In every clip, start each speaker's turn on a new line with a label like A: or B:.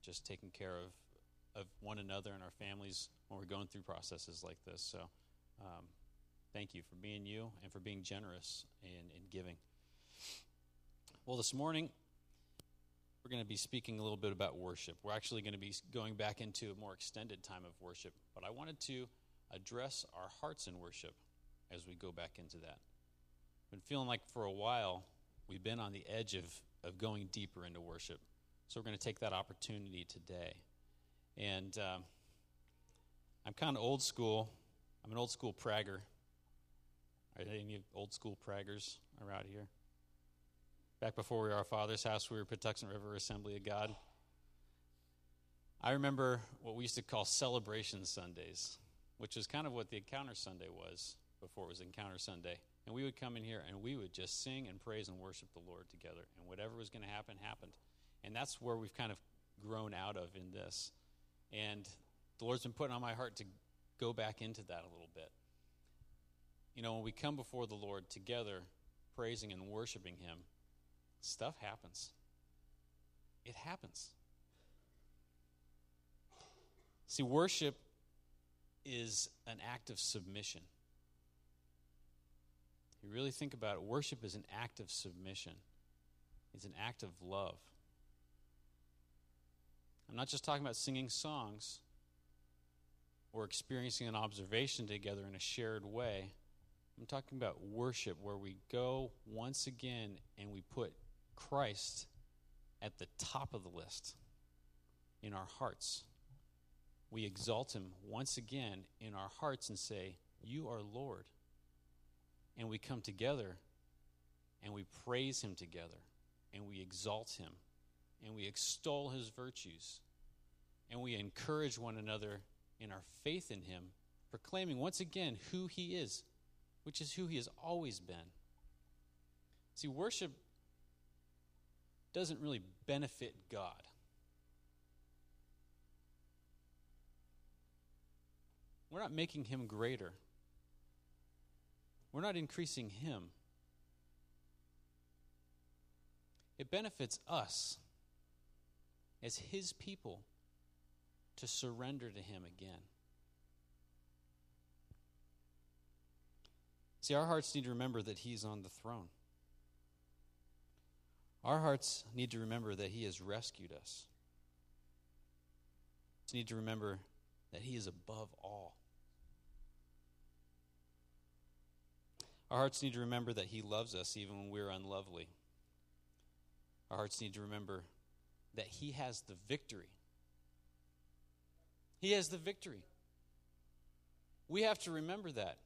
A: just taking care of one another and our families when we're going through processes like this. So thank you for being you and for being generous in giving. Well, this morning, we're going to be speaking a little bit about worship. We're actually going to be going back into a more extended time of worship, but I wanted to address our hearts in worship as we go back into that. I've been feeling like for a while we've been on the edge of going deeper into worship, so we're going to take that opportunity today. And I'm kind of old school. I'm an old school Prager. Are there any old school Praggers around here? Back before we were our father's house, we were Patuxent River Assembly of God. I remember what we used to call Celebration Sundays, which is kind of what the Encounter Sunday was before it was Encounter Sunday. And we would come in here and we would just sing and praise and worship the Lord together. And whatever was going to happen, happened. And that's where we've kind of grown out of in this. And the Lord's been putting on my heart to go back into that a little bit. You know, when we come before the Lord together, praising and worshiping Him, stuff happens. It happens. See, worship is an act of submission. You really think about it, worship is an act of submission. It's an act of love. I'm not just talking about singing songs or experiencing an observation together in a shared way. I'm talking about worship where we go once again and we put Christ at the top of the list in our hearts. We exalt Him once again in our hearts and say, "You are Lord." And we come together and we praise Him together and we exalt Him and we extol His virtues and we encourage one another in our faith in Him, proclaiming once again who He is, which is who He has always been. See, worship doesn't really benefit God. We're not making Him greater. We're not increasing Him. It benefits us as His people to surrender to Him again. See, our hearts need to remember that He's on the throne. Our hearts need to remember that He has rescued us. We need to remember that He is above all. Our hearts need to remember that He loves us even when we're unlovely. Our hearts need to remember that He has the victory. He has the victory. We have to remember that.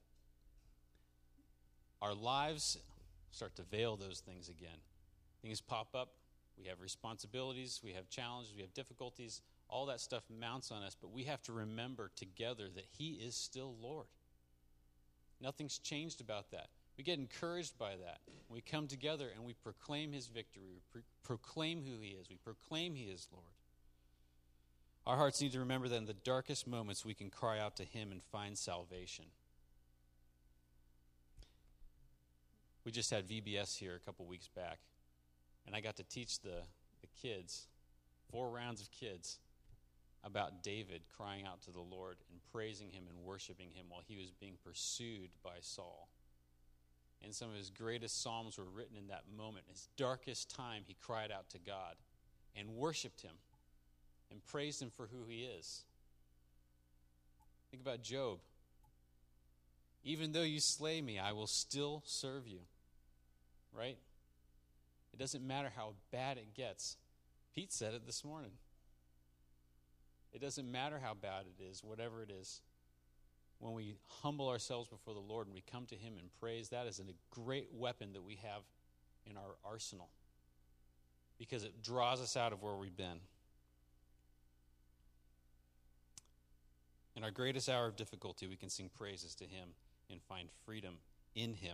A: Our lives start to veil those things again. Things pop up. We have responsibilities. We have challenges. We have difficulties. All that stuff mounts on us. But we have to remember together that He is still Lord. Nothing's changed about that. We get encouraged by that. We come together and we proclaim His victory. We proclaim who He is. We proclaim He is Lord. Our hearts need to remember that in the darkest moments we can cry out to Him and find salvation. We just had VBS here a couple weeks back. And I got to teach the kids, 4 rounds of kids, about David crying out to the Lord and praising Him and worshiping Him while he was being pursued by Saul. And some of his greatest psalms were written in that moment. In his darkest time, he cried out to God and worshiped Him and praised Him for who He is. Think about Job. Even though you slay me, I will still serve you. Right? It doesn't matter how bad it gets. Pete said it this morning. It doesn't matter how bad it is, whatever it is. When we humble ourselves before the Lord and we come to Him and praise, that is a great weapon that we have in our arsenal because it draws us out of where we've been. In our greatest hour of difficulty, we can sing praises to Him and find freedom in Him.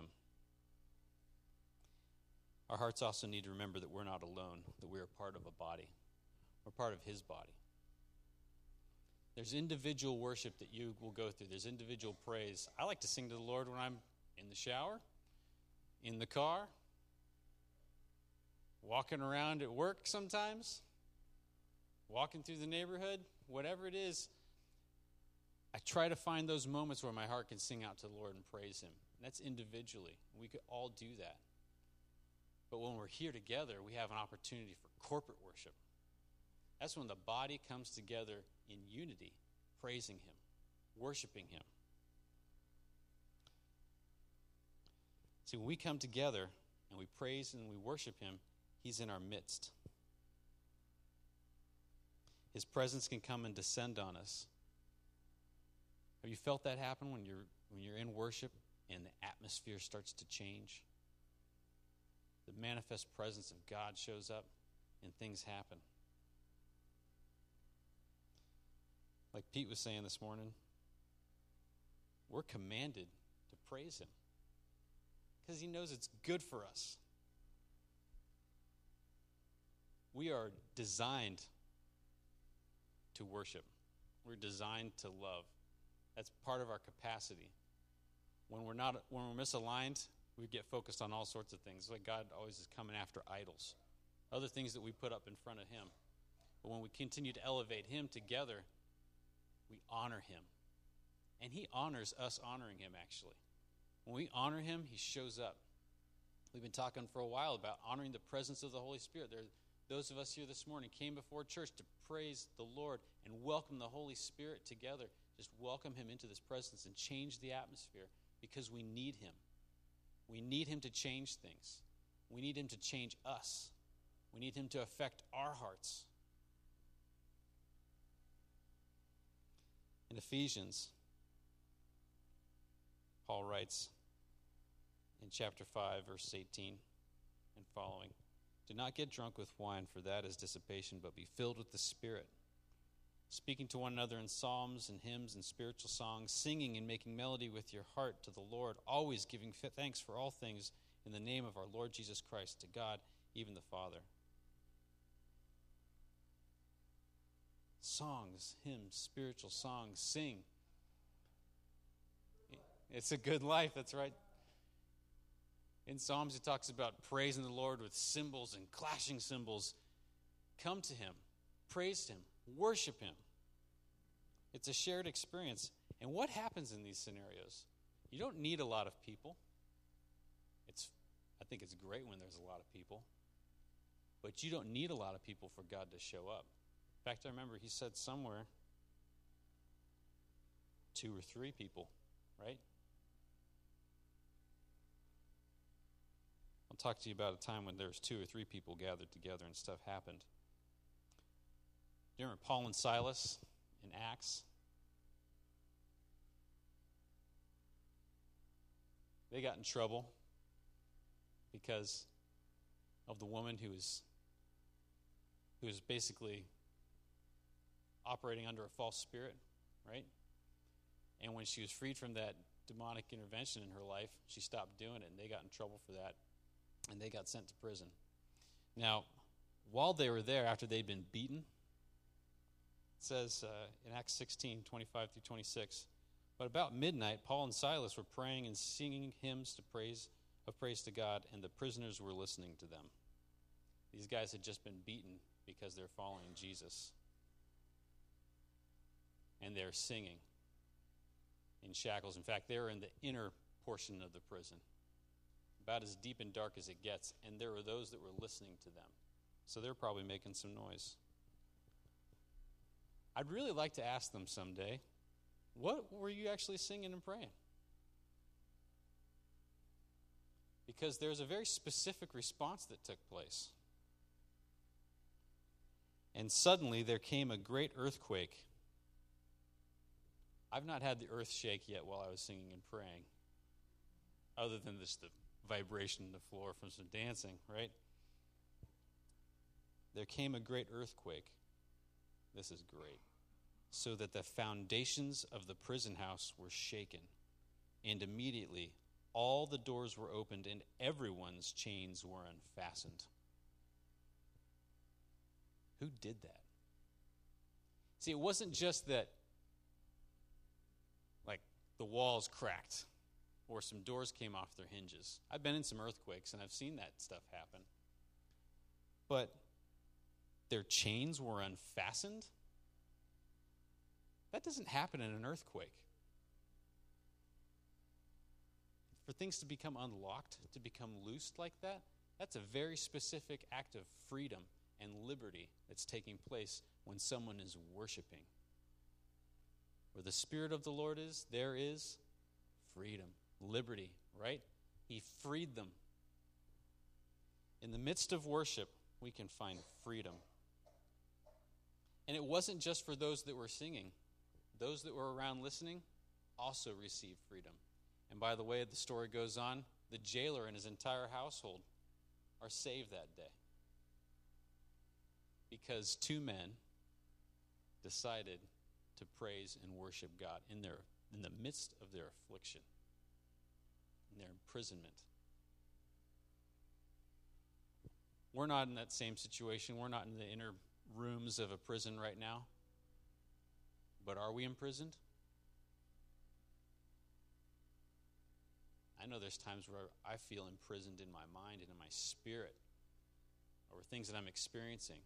A: Our hearts also need to remember that we're not alone, that we are part of a body. We're part of His body. There's individual worship that you will go through. There's individual praise. I like to sing to the Lord when I'm in the shower, in the car, walking around at work sometimes. walking through the neighborhood, whatever it is, I try to find those moments where my heart can sing out to the Lord and praise him. And that's individually. We could all do that. But when we're here together, we have an opportunity for corporate worship. That's when the body comes together in unity, praising him, worshiping him. See, when we come together and we praise and we worship him, he's in our midst. His presence can come and descend on us. Have you felt that happen when you're in worship and the atmosphere starts to change? The manifest presence of God shows up and things happen. Like Pete was saying this morning, we're commanded to praise him because he knows it's good for us. We are designed to worship. We're designed to love. That's part of our capacity. When we're misaligned, we get focused on all sorts of things. Like God always is coming after idols, other things that we put up in front of him. But when we continue to elevate him together, we honor him. And he honors us honoring him, actually. When we honor him, he shows up. We've been talking for a while about honoring the presence of the Holy Spirit. Those of us here this morning came before church to praise the Lord and welcome the Holy Spirit together. Just welcome him into this presence and change the atmosphere because we need him. We need him to change things. We need him to change us. We need him to affect our hearts. In Ephesians, Paul writes in chapter 5, verse 18 and following, "Do not get drunk with wine, for that is dissipation, but be filled with the Spirit, speaking to one another in psalms and hymns and spiritual songs, singing and making melody with your heart to the Lord, always giving thanks for all things in the name of our Lord Jesus Christ, to God, even the Father." Songs, hymns, spiritual songs, sing. It's a good life, that's right. In Psalms, it talks about praising the Lord with cymbals and clashing cymbals. Come to him, praise him, worship him. It's a shared experience. And what happens in these scenarios? You don't need a lot of people. I think it's great when there's a lot of people. But you don't need a lot of people for God to show up. In fact, I remember he said somewhere 2 or 3 people, right? I'll talk to you about a time when there was 2 or 3 people gathered together and stuff happened. Do you remember Paul and Silas in Acts? They got in trouble because of the woman who was basically operating under a false spirit, right? And when she was freed from that demonic intervention in her life, she stopped doing it, and they got in trouble for that, and they got sent to prison. Now, while they were there, after they'd been beaten, it says in Acts 16, 25 through 26, "But about midnight, Paul and Silas were praying and singing hymns of praise to God, and the prisoners were listening to them." These guys had just been beaten because they're following Jesus. And they're singing in shackles. In fact, they were in the inner portion of the prison, about as deep and dark as it gets, and there were those that were listening to them. So they're probably making some noise. I'd really like to ask them someday, what were you actually singing and praying? Because there's a very specific response that took place. "And suddenly there came a great earthquake." I've not had the earth shake yet while I was singing and praying, other than just the vibration in the floor from some dancing, right? "There came a great earthquake." This is great. "So that the foundations of the prison house were shaken, and immediately all the doors were opened and everyone's chains were unfastened." Who did that? See, it wasn't just that the walls cracked or some doors came off their hinges. I've been in some earthquakes and I've seen that stuff happen. But their chains were unfastened. That doesn't happen in an earthquake. For things to become unlocked, to become loosed like that, that's a very specific act of freedom and liberty that's taking place when someone is worshiping. Where the Spirit of the Lord is, there is freedom, liberty, right? He freed them. In the midst of worship, we can find freedom. And it wasn't just for those that were singing. Those that were around listening also received freedom. And by the way, the story goes on, the jailer and his entire household are saved that day. Because two men decided to praise and worship God in the midst of their affliction, in their imprisonment. We're not in that same situation. We're not in the inner rooms of a prison right now. But are we imprisoned? I know there's times where I feel imprisoned in my mind and in my spirit over things that I'm experiencing.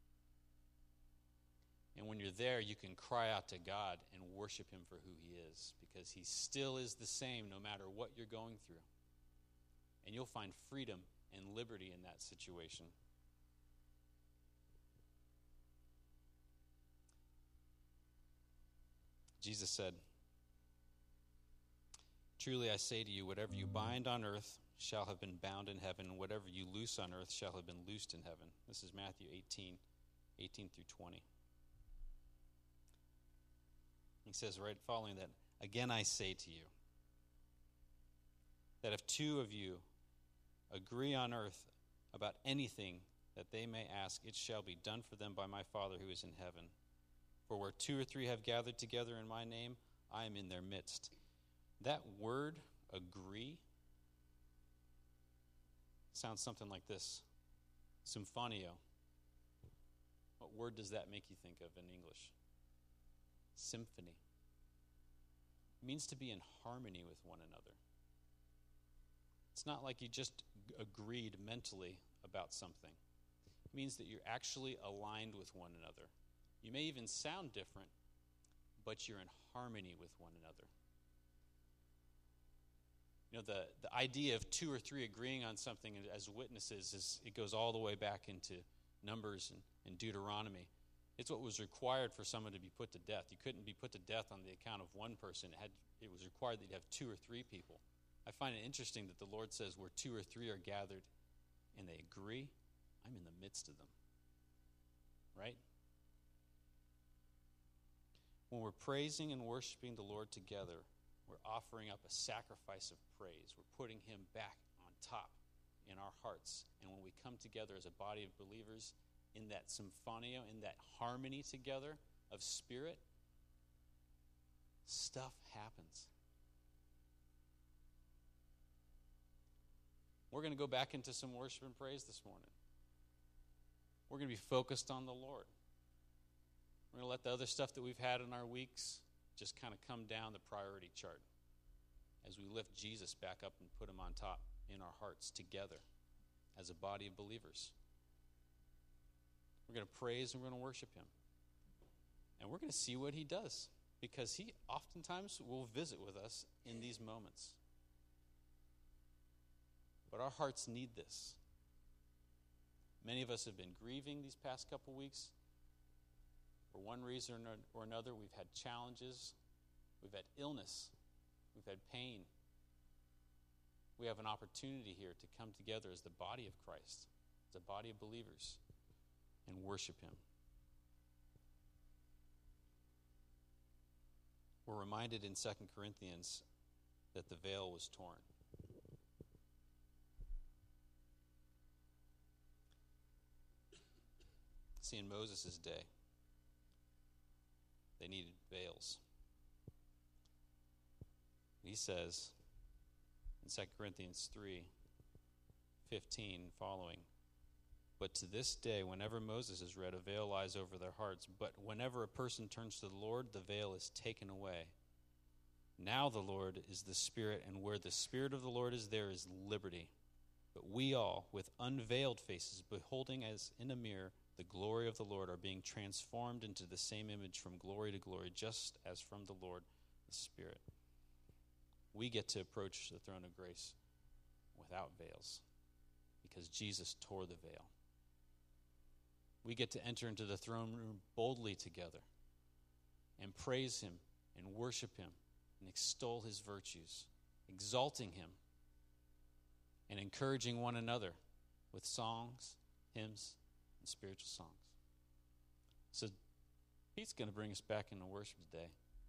A: And when you're there, you can cry out to God and worship Him for who He is, because He still is the same no matter what you're going through. And you'll find freedom and liberty in that situation. Jesus said, "Truly I say to you, whatever you bind on earth shall have been bound in heaven, and whatever you loose on earth shall have been loosed in heaven." This is Matthew 18 through 20. He says right following that, "Again I say to you, that if two of you agree on earth about anything that they may ask, it shall be done for them by my Father who is in heaven. For where two or three have gathered together in my name, I am in their midst." That word, agree, sounds something like this. Symphonio. What word does that make you think of in English? Symphony. It means to be in harmony with one another. It's not like you just agreed mentally about something. It means that you're actually aligned with one another. You may even sound different, but you're in harmony with one another. You know, the idea of two or three agreeing on something as witnesses, it goes all the way back into Numbers and Deuteronomy. It's what was required for someone to be put to death. You couldn't be put to death on the account of one person. It was required that you'd have two or three people. I find it interesting that the Lord says where two or three are gathered and they agree, I'm in the midst of them. Right? When we're praising and worshiping the Lord together, we're offering up a sacrifice of praise. We're putting Him back on top in our hearts. And when we come together as a body of believers in that symphonio, in that harmony together of spirit, stuff happens. We're going to go back into some worship and praise this morning. We're going to be focused on the Lord. We're going to let the other stuff that we've had in our weeks just kind of come down the priority chart as we lift Jesus back up and put Him on top in our hearts together as a body of believers. We're going to praise and we're going to worship Him. And we're going to see what He does, because He oftentimes will visit with us in these moments. But our hearts need this. Many of us have been grieving these past couple weeks. For one reason or another, we've had challenges. We've had illness. We've had pain. We have an opportunity here to come together as the body of Christ, as a body of believers, and worship Him. We're reminded in 2 Corinthians that the veil was torn. See, in Moses' day, they needed veils. He says in 2 Corinthians 3:15 following, "But to this day, whenever Moses is read, a veil lies over their hearts. But whenever a person turns to the Lord, the veil is taken away. Now the Lord is the Spirit, and where the Spirit of the Lord is, there is liberty. But we all, with unveiled faces, beholding as in a mirror the glory of the Lord, are being transformed into the same image from glory to glory, just as from the Lord, the Spirit. We get to approach the throne of grace without veils because Jesus tore the veil. We get to enter into the throne room boldly together and praise him and worship him and extol his virtues, exalting him and encouraging one another with songs, hymns, and spiritual songs. So Pete's going to bring us back into worship today.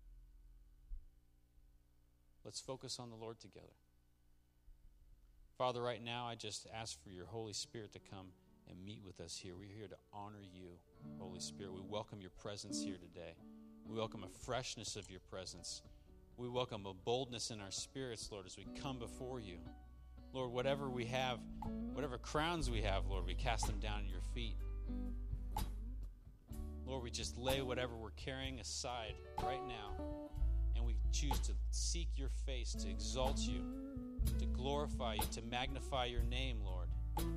A: Let's focus on the Lord together. Father, right now I just ask for your Holy Spirit to come and meet with us here. We're here to honor you, Holy Spirit. We welcome your presence here today. We welcome a freshness of your presence. We welcome a boldness in our spirits, Lord, as we come before you. Lord, whatever we have, whatever crowns we have, Lord, we cast them down at your feet. Lord, we just lay whatever we're carrying aside right now, and we choose to seek your face, to exalt you, to glorify you, to magnify your name, Lord.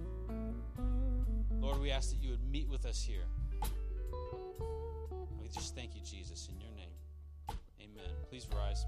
A: Lord, we ask that you would meet with us here. We just thank you, Jesus, in your name. Amen. Please rise.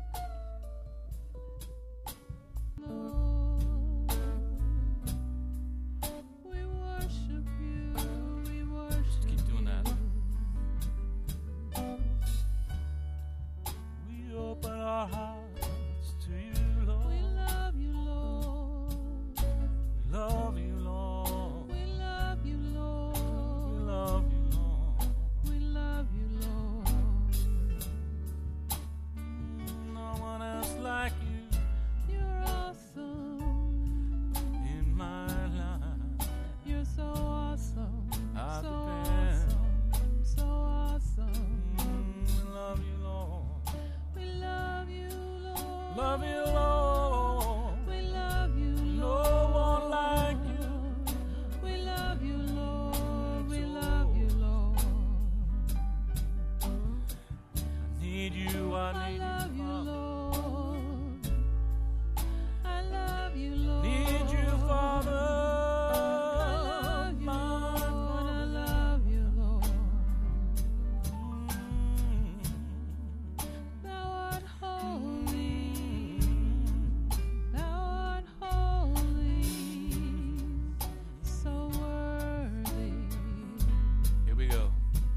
B: Our hearts to you, Lord.
C: We love you, Lord.
B: We love you, Lord.
C: We love you, Lord.
B: We love you, Lord.
C: We love you, Lord.
B: No one else like you.
C: You're awesome
B: in my life.
C: You're so awesome.
B: I
C: So
B: depend.
C: awesome. So awesome.
B: We love you, Lord.
C: We love you, Lord.
B: Love you, Lord.
C: We love you, Lord.
B: No one like you.
C: We love you, Lord. We love you, Lord.
B: I need you, I need
C: love
B: you,
C: you,
B: Father.
C: Lord. I love you, Lord.
B: Need you, Father.
C: I love you,
B: My
C: Lord. I
B: Father.
C: love you, Lord. Thou art holy. Thou art holy. So worthy.
B: Here we go.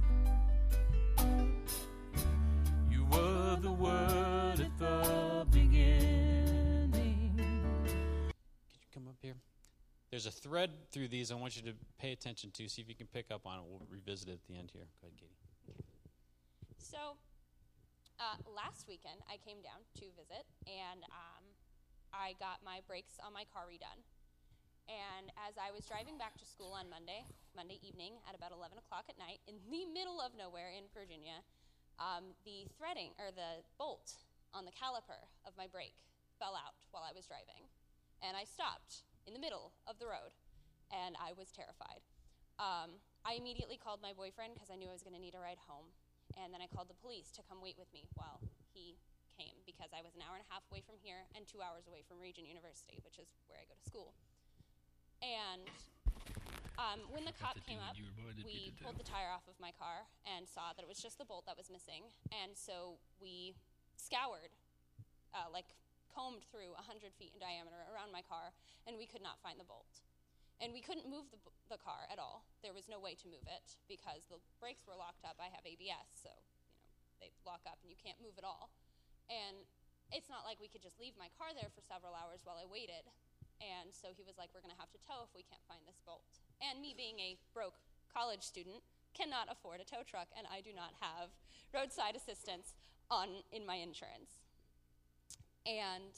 B: You were the word at the beginning.
A: Could you come up here? There's a thread through these I want you to pay attention to. See if you can pick up on it. We'll revisit it at the end here. Go ahead, Katie.
D: So, last weekend I came down to visit, and I got my brakes on my car redone. And as I was driving back to school on Monday evening at about 11 o'clock at night, in the middle of nowhere in Virginia, the threading, or the bolt on the caliper of my brake fell out while I was driving. And I stopped in the middle of the road, and I was terrified. I immediately called my boyfriend because I knew I was going to need a ride home. And then I called the police to come wait with me while he came, because I was an hour and a half away from here and 2 hours away from Regent University, which is where I go to school. And when the cop came up, we pulled the tire off of my car and saw that it was just the bolt that was missing. And so we scoured, combed through 100 feet in diameter around my car, and we could not find the bolt. And we couldn't move the car at all. There was no way to move it because the brakes were locked up. I have ABS, so they lock up and you can't move at all. And it's not like we could just leave my car there for several hours while I waited. And so he was like, we're going to have to tow if we can't find this bolt. And me being a broke college student cannot afford a tow truck, and I do not have roadside assistance in my insurance. And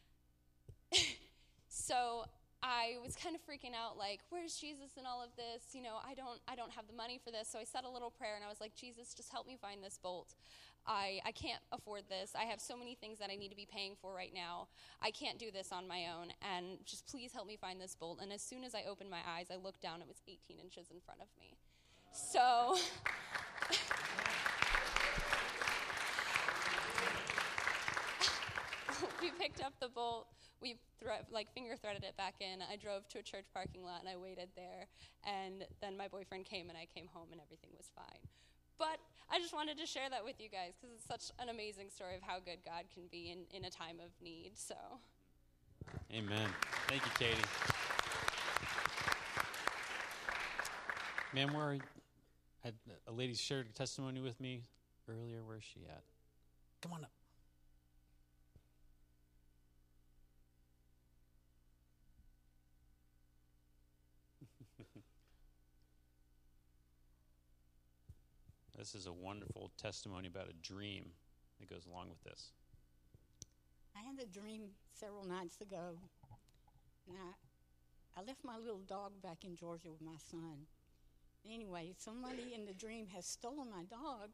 D: so I was kind of freaking out, like, where's Jesus in all of this? I don't have the money for this. So I said a little prayer, and I was like, Jesus, just help me find this bolt. I can't afford this. I have so many things that I need to be paying for right now. I can't do this on my own, and just please help me find this bolt. And as soon as I opened my eyes, I looked down. It was 18 inches in front of me. So we picked up the bolt. we finger threaded it back in. I drove to a church parking lot and I waited there, and then my boyfriend came and I came home and everything was fine. But I just wanted to share that with you guys because it's such an amazing story of how good God can be in a time of need. So,
A: amen. Thank you, Katie. Man, a lady shared a testimony with me earlier. Where's she at? Come on up. This is a wonderful testimony about a dream that goes along with this.
E: I had a dream several nights ago, and I left my little dog back in Georgia with my son. Anyway, somebody in the dream has stolen my dog,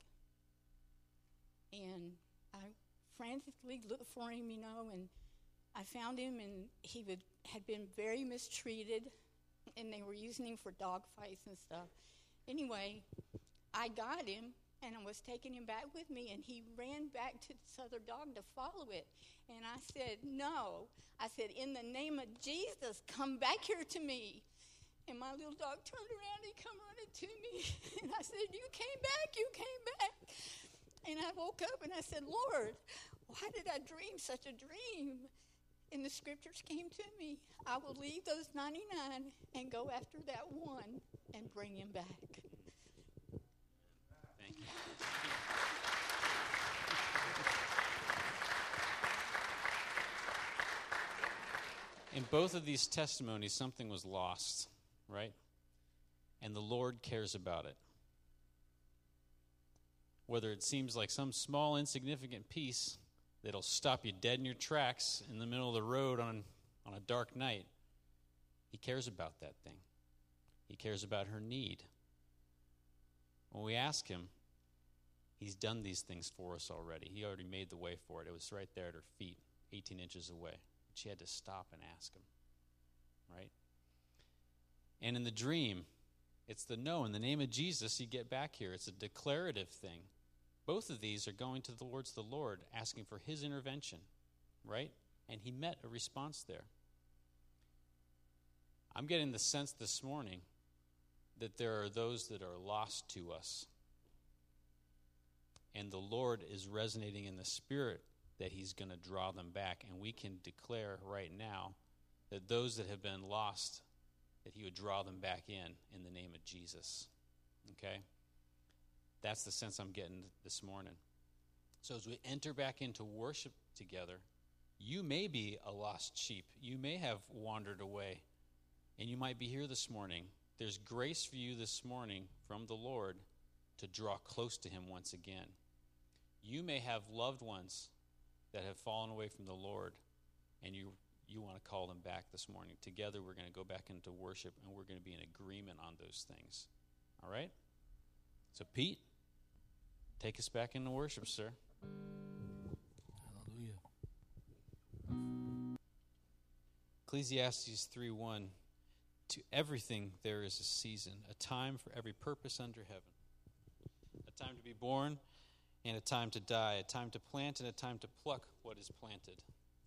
E: and I frantically looked for him, and I found him, and he had been very mistreated, and they were using him for dog fights and stuff. Anyway, I got him, and I was taking him back with me, and he ran back to this other dog to follow it. And I said, no. I said, in the name of Jesus, come back here to me. And my little dog turned around and he come running to me. And I said, you came back. And I woke up and I said, Lord, why did I dream such a dream? And the scriptures came to me. I will leave those 99 and go after that one and bring him back.
A: Thank you. In both of these testimonies, something was lost, right? And the Lord cares about it. Whether it seems like some small, insignificant piece that'll stop you dead in your tracks in the middle of the road on a dark night, He cares about that thing. He cares about her need. When we ask Him, He's done these things for us already. He already made the way for it. It was right there at her feet, 18 inches away. She had to stop and ask Him, right? And in the dream, it's the no. In the name of Jesus, you get back here. It's a declarative thing. Both of these are going towards the Lord, asking for His intervention, right? And He met a response there. I'm getting the sense this morning that there are those that are lost to us. And the Lord is resonating in the Spirit that He's going to draw them back. And we can declare right now that those that have been lost, that He would draw them back in the name of Jesus. Okay? That's the sense I'm getting this morning. So as we enter back into worship together, you may be a lost sheep. You may have wandered away, and you might be here this morning. There's grace for you this morning from the Lord to draw close to Him once again. You may have loved ones that have fallen away from the Lord, and you want to call them back this morning. Together we're going to go back into worship, and we're going to be in agreement on those things. All right? So Pete, take us back into worship, sir.
B: Hallelujah.
A: Ecclesiastes 3:1, to everything there is a season, a time for every purpose under heaven, a time to be born and a time to die, a time to plant and a time to pluck what is planted,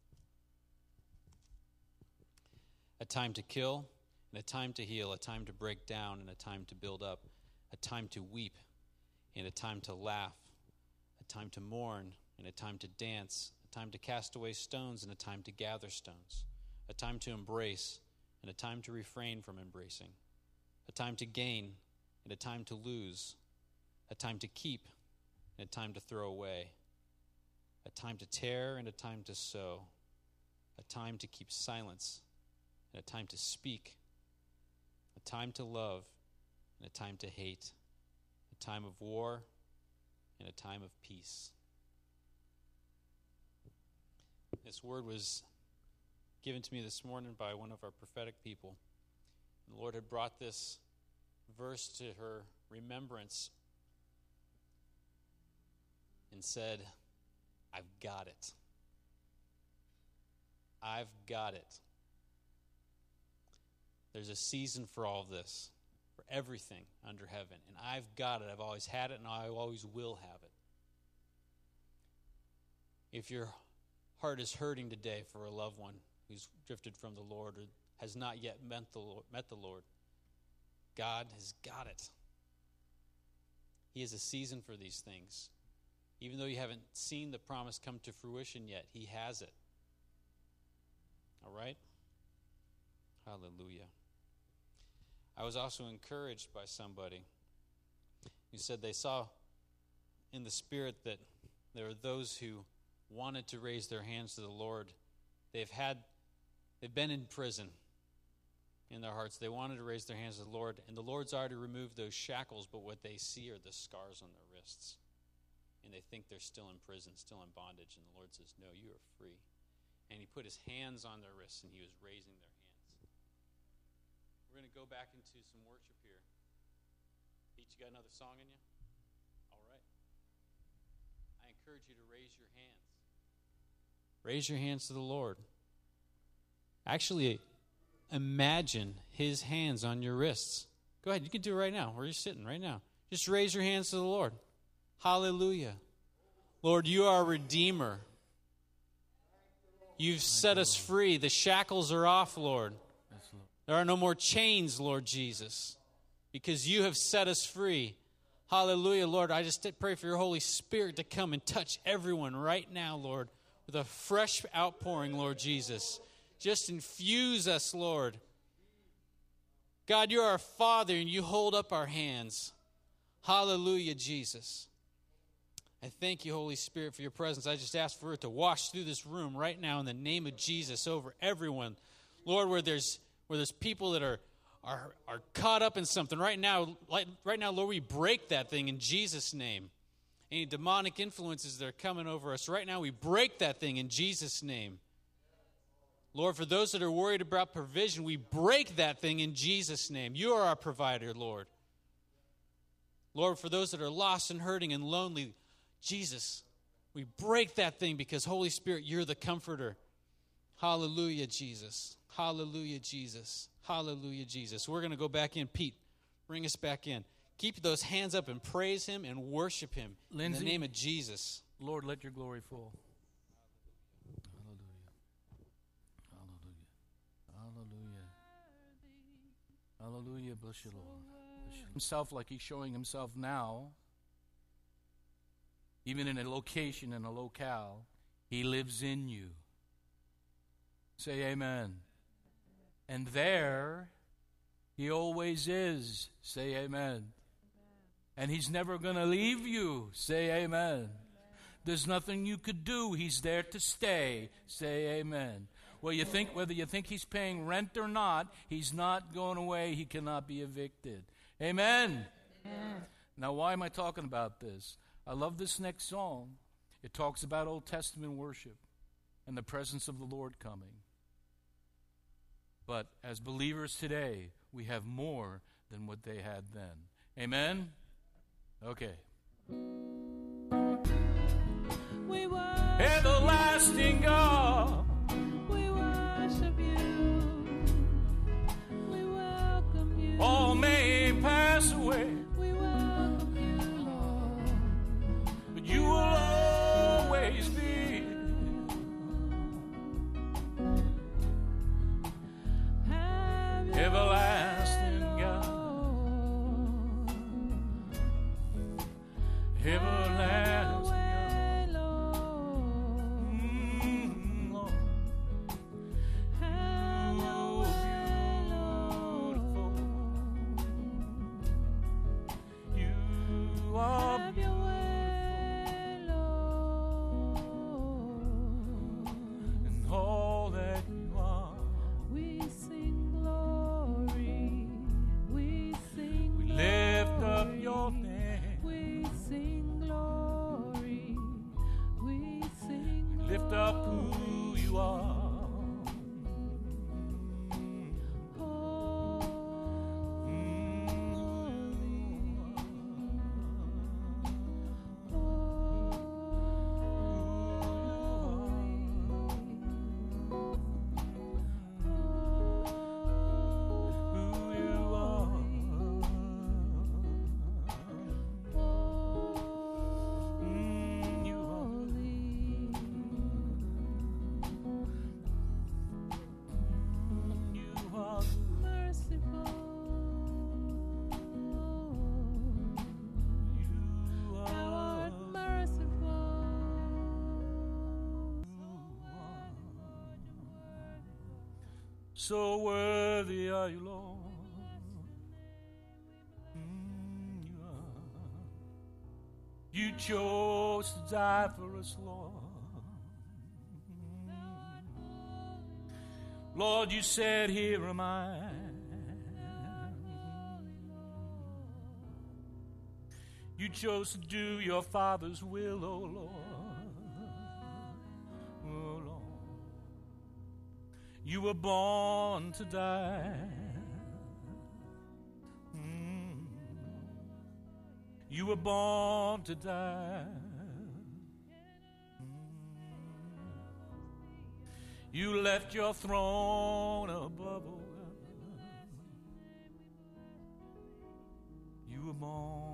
A: a time to kill and a time to heal, a time to break down and a time to build up, a time to weep and a time to laugh, a time to mourn and a time to dance, a time to cast away stones and a time to gather stones, a time to embrace and a time to refrain from embracing, a time to gain and a time to lose, a time to keep and a time to throw away, a time to tear and a time to sow, a time to keep silence and a time to speak, a time to love and a time to hate, a time of war and a time of peace. This word was given to me this morning by one of our prophetic people. And the Lord had brought this verse to her remembrance and said, I've got it. I've got it. There's a season for all of this, for everything under heaven. And I've got it. I've always had it, and I always will have it. If your heart is hurting today for a loved one who's drifted from the Lord or has not yet met the Lord. God has got it. He has a season for these things. Even though you haven't seen the promise come to fruition yet, he has it. All right? Hallelujah. I was also encouraged by somebody who said they saw in the Spirit that there are those who wanted to raise their hands to the Lord. They've been in prison in their hearts. They wanted to raise their hands to the Lord, and the Lord's already removed those shackles, but what they see are the scars on their wrists. And they think they're still in prison, still in bondage, and the Lord says, no, you are free. And he put his hands on their wrists, and he was raising their hands. We're going to go back into some worship here. Pete, you got another song in you? All right. I encourage you to raise your hands. Raise your hands to the Lord. Actually, imagine his hands on your wrists. Go ahead, you can do it right now, where you're sitting right now. Just raise your hands to the Lord. Hallelujah. Lord, you are a redeemer. You've set us free. The shackles are off, Lord. There are no more chains, Lord Jesus, because you have set us free. Hallelujah, Lord. I just pray for your Holy Spirit to come and touch everyone right now, Lord, with a fresh outpouring, Lord Jesus. Just infuse us, Lord. God, you're our Father, and you hold up our hands. Hallelujah, Jesus. I thank you, Holy Spirit, for your presence. I just ask for it to wash through this room right now in the name of Jesus over everyone. Lord, where there's people that are caught up in something right now, Lord, we break that thing in Jesus' name. Any demonic influences that are coming over us right now, we break that thing in Jesus' name. Lord, for those that are worried about provision, we break that thing in Jesus' name. You are our provider, Lord. Lord, for those that are lost and hurting and lonely, Jesus, we break that thing because, Holy Spirit, you're the comforter. Hallelujah, Jesus. Hallelujah, Jesus. Hallelujah, Jesus. We're going to go back in. Pete, bring us back in. Keep those hands up and praise him and worship him.
B: Lindsay,
A: in the name of Jesus.
B: Lord, let your glory fall. Hallelujah. Bless you, Lord. Bless you. Himself like he's showing himself now, even in a location, in a locale, he lives in you. Say amen. And there, he always is. Say amen. And he's never going to leave you. Say amen. There's nothing you could do. He's there to stay. Say amen. Well, whether you think he's paying rent or not, he's not going away. He cannot be evicted. Amen. Amen. Now, why am I talking about this? I love this next song. It talks about Old Testament worship and the presence of the Lord coming. But as believers today, we have more than what they had then. Amen? Okay.
C: We worship
B: Everlasting God.
C: We worship you. We welcome you.
B: All may pass away,
C: We welcome you, Lord.
B: but you will always be.
C: Have your
B: Everlasting
C: way,
B: God.
C: Lord.
B: Everlasting God.
C: Way, Lord.
B: Lord.
C: Have your way, Lord.
B: You are
C: Have your way, Lord.
B: and all that you are.
C: We sing glory. We sing
B: We lift up
C: glory.
B: your name.
C: We sing glory. We sing
B: We lift up who you are. Who you are. You are. So worthy are you, Lord. You are. You chose to die for us, Lord. Lord, you said, here am I. You chose to do your Father's will, oh Lord. Oh Lord. You were born to die. You were born to die. You left your throne above, oh God. You were born.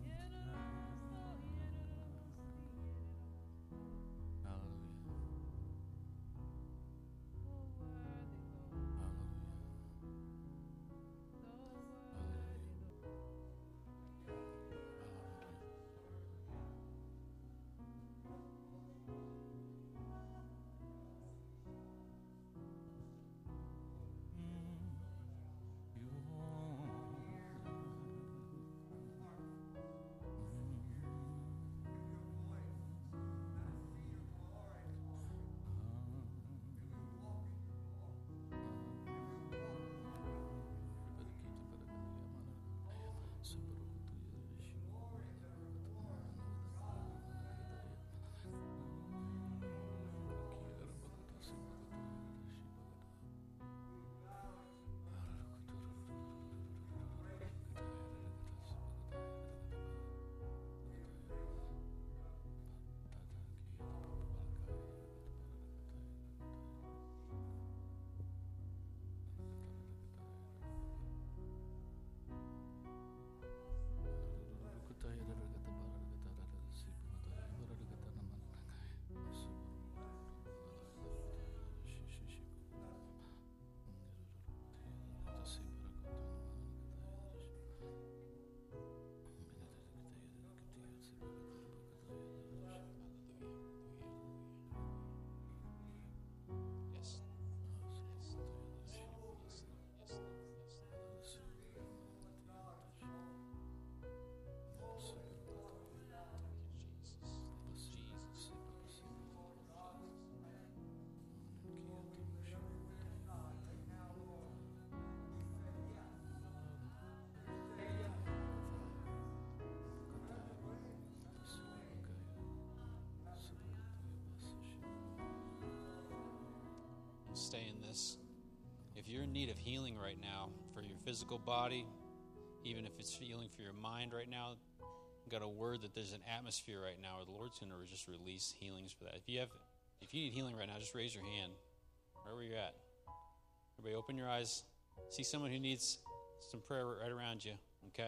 A: Stay in this. If you're in need of healing right now for your physical body, even if it's healing for your mind right now, I've got a word that there's an atmosphere right now where the Lord's going to just release healings for that. If you need healing right now, just raise your hand wherever you're at. Everybody open your eyes. See someone who needs some prayer right around you, okay?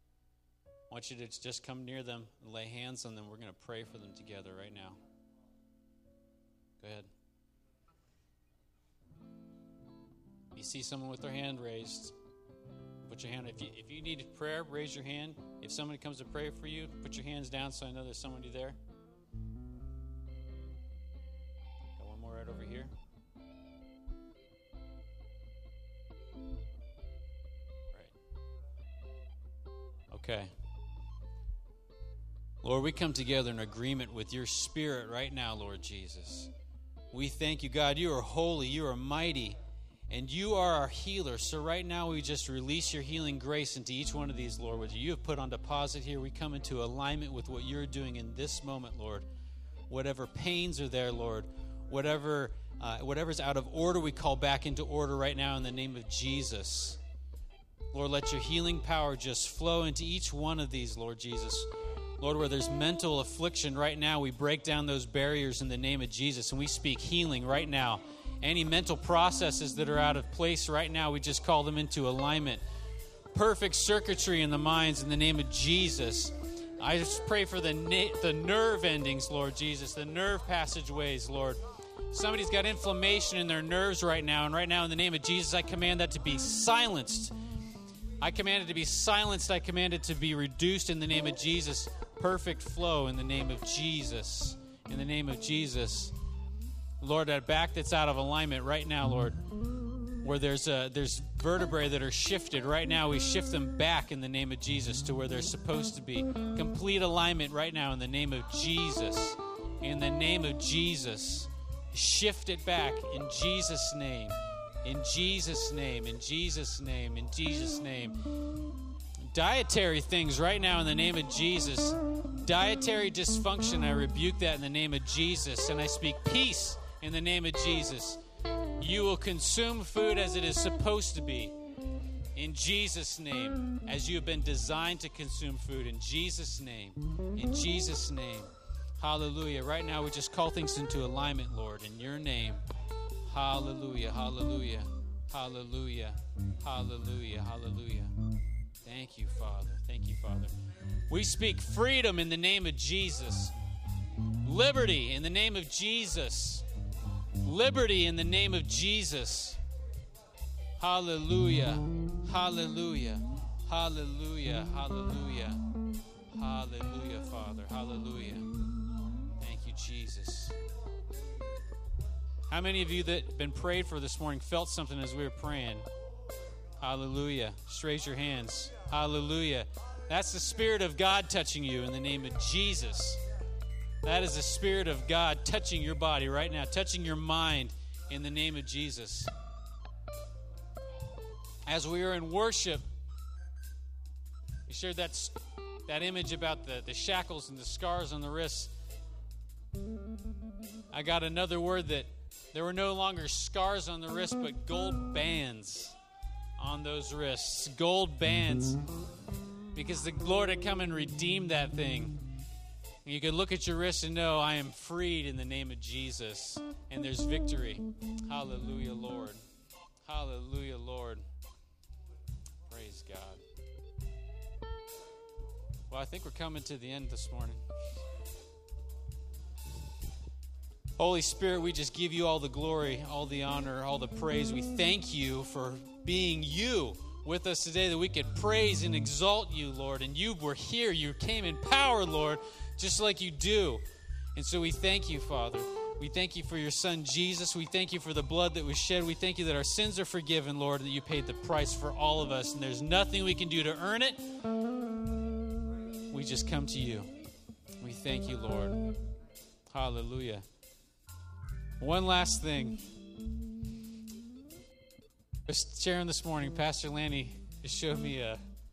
A: I want you to just come near them and lay hands on them. We're going to pray for them together right now. Go ahead. You see someone with their hand raised, put your hand. If you need prayer, raise your hand. If somebody comes to pray for you, put your hands down so I know there's somebody there. Got one more right over here. Right. Okay. Lord, we come together in agreement with your Spirit right now, Lord Jesus. We thank you, God. You are holy. You are mighty. And you are our healer. So right now we just release your healing grace into each one of these, Lord. What you have put on deposit here, we come into alignment with what you're doing in this moment, Lord. Whatever pains are there, Lord, whatever's out of order, we call back into order right now in the name of Jesus. Lord, let your healing power just flow into each one of these, Lord Jesus. Lord, where there's mental affliction right now, we break down those barriers in the name of Jesus, and we speak healing right now. Any mental processes that are out of place right now, we just call them into alignment. Perfect circuitry in the minds in the name of Jesus. I just pray for the nerve endings, Lord Jesus, the nerve passageways, Lord. Somebody's got inflammation in their nerves right now, and right now in the name of Jesus, I command that to be silenced. I command it to be silenced. I command it to be reduced in the name of Jesus. Perfect flow in the name of Jesus. In the name of Jesus. Lord, that back that's out of alignment right now, Lord, where there's vertebrae that are shifted. Right now, we shift them back in the name of Jesus to where they're supposed to be. Complete alignment right now in the name of Jesus. In the name of Jesus. Shift it back in Jesus' name. In Jesus' name. In Jesus' name. In Jesus' name. Dietary things right now in the name of Jesus. Dietary dysfunction, I rebuke that in the name of Jesus. And I speak peace in the name of Jesus. You will consume food as it is supposed to be. In Jesus' name. As you have been designed to consume food. In Jesus' name. In Jesus' name. Hallelujah. Right now we just call things into alignment, Lord. In your name. Hallelujah. Hallelujah. Hallelujah. Hallelujah. Hallelujah. Thank you, Father. Thank you, Father. We speak freedom in the name of Jesus. Liberty in the name of Jesus. Liberty in the name of Jesus. Hallelujah. Hallelujah. Hallelujah. Hallelujah. Hallelujah, Father. Hallelujah. Thank you, Jesus. How many of you that have been prayed for this morning felt something as we were praying? Hallelujah. Just raise your hands. Hallelujah. That's the Spirit of God touching you in the name of Jesus. That is the Spirit of God touching your body right now, touching your mind in the name of Jesus. As we are in worship, you shared that image about the shackles and the scars on the wrists. I got another word that there were no longer scars on the wrist, but gold bands on those wrists. Gold bands. Because the Lord had come and redeemed that thing. And you could look at your wrist and know, I am freed in the name of Jesus. And there's victory. Hallelujah, Lord. Hallelujah, Lord. Praise God. Well, I think we're coming to the end this morning. Holy Spirit, we just give you all the glory, all the honor, all the praise. We thank you for being you with us today, that we could praise and exalt you, Lord. And you were here. You came in power, Lord, just like you do. And so we thank you, Father. We thank you for your Son, Jesus. We thank you for the blood that was shed. We thank you that our sins are forgiven, Lord, that you paid the price for all of us. And there's nothing we can do to earn it. We just come to you. We thank you, Lord. Hallelujah. One last thing. I was sharing this morning, Pastor Lanny just showed me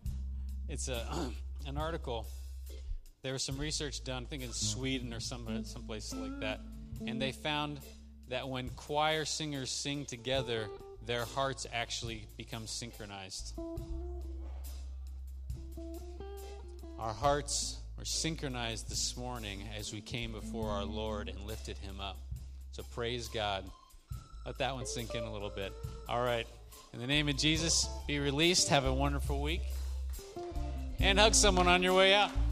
A: an article. There was some research done, I think in Sweden or someplace like that, and they found that when choir singers sing together, their hearts actually become synchronized. Our hearts were synchronized this morning as we came before our Lord and lifted him up. So praise God. Let that one sink in a little bit. All right. In the name of Jesus, be released. Have a wonderful week. And hug someone on your way out.